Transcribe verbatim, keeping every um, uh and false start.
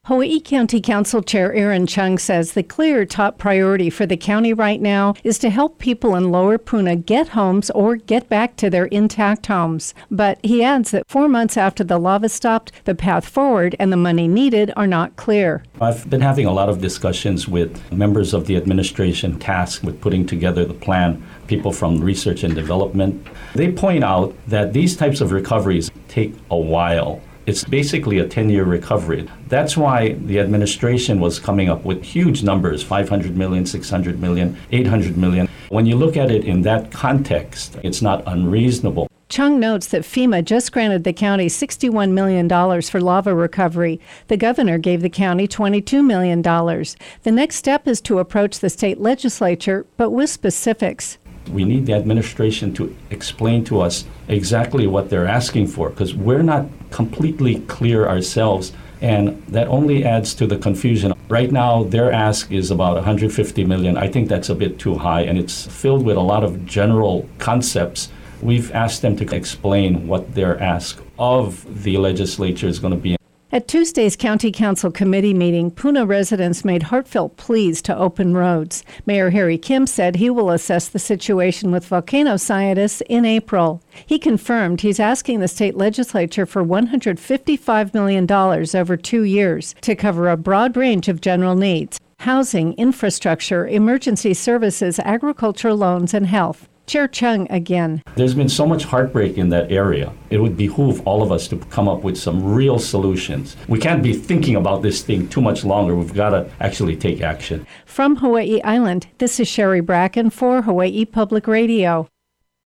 Hawaii County Council Chair Aaron Chung says the clear top priority for the county right now is to help people in Lower Puna get homes or get back to their intact homes. But he adds that four months after the lava stopped, the path forward and the money needed are not clear. I've been having a lot of discussions with members of the administration tasked with putting together the plan, people from research and development. They point out that these types of recoveries take a while. It's basically a ten-year recovery. That's why the administration was coming up with huge numbers, five hundred million, six hundred million, eight hundred million. When you look at it in that context, it's not unreasonable. Chung notes that FEMA just granted the county sixty-one million dollars for lava recovery. The governor gave the county twenty-two million dollars. The next step is to approach the state legislature, but with specifics. We need the administration to explain to us exactly what they're asking for, because we're not completely clear ourselves, and that only adds to the confusion. Right now, their ask is about one hundred fifty million dollars. I think that's a bit too high, and it's filled with a lot of general concepts. We've asked them to explain what their ask of the legislature is going to be. At Tuesday's County Council Committee meeting, Puna residents made heartfelt pleas to open roads. Mayor Harry Kim said he will assess the situation with volcano scientists in April. He confirmed he's asking the state legislature for one hundred fifty-five million dollars over two years to cover a broad range of general needs: housing, infrastructure, emergency services, agricultural loans, and health. Chair Chung again. There's been so much heartbreak in that area. It would behoove all of us to come up with some real solutions. We can't be thinking about this thing too much longer. We've got to actually take action. From Hawaii Island, this is Sherry Bracken for Hawaii Public Radio.